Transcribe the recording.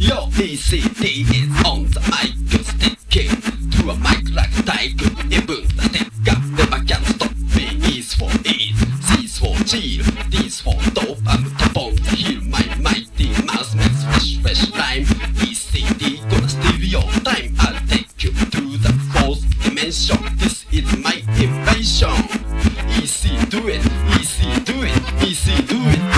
Yo, ECD is on the mic, sticking to a mic like a tiger. Even the stick up, never can stop me. E's for ease, C's for chill, D's for dope. I'm top on the hill, my mighty mouse makes fresh rhyme. ECD gonna steal your time. I'll take you to the fourth dimension. This is my invasion. Easy do it, easy do it, easy do it.